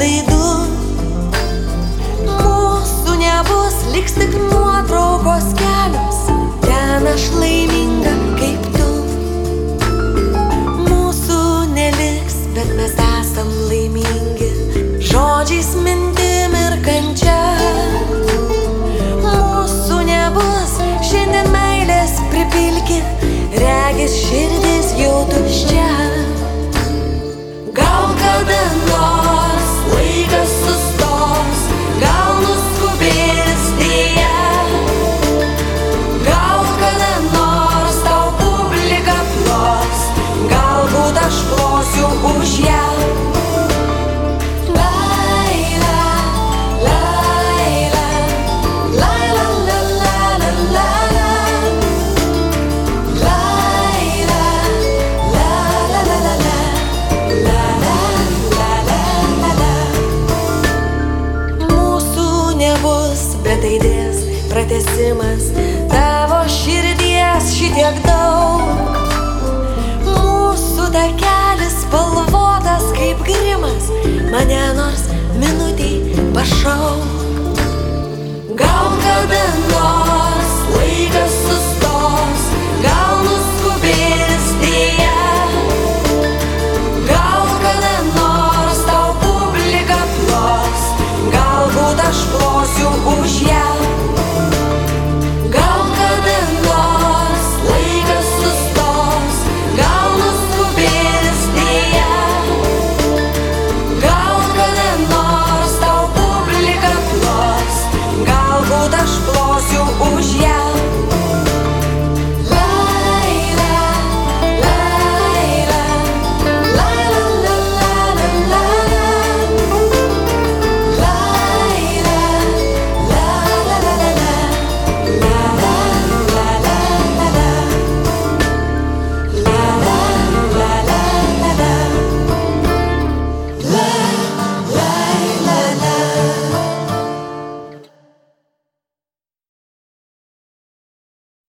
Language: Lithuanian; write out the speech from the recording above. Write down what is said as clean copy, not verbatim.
klaidų. Mūsų nebus, liks tik nuotraukos kelios, ten aš laiminga kaip tu. Mūsų neliks, bet mes esam laimingi, žodžiais, mintim ir kančia. Mūsų nebus, šiandien meilės pripilki, regis širdis jau tuščia. Gal kada nors laikas sustos, gal nuskubės dėja. Gal kada nors tau publika plos, galbūt aš plosiu už ją. Bet aidės pratęsimas tavo širdies šitiek daug. Mūsų takelis spalvotas kaip grimas, mane nors minutei pašauk. Gal kada nors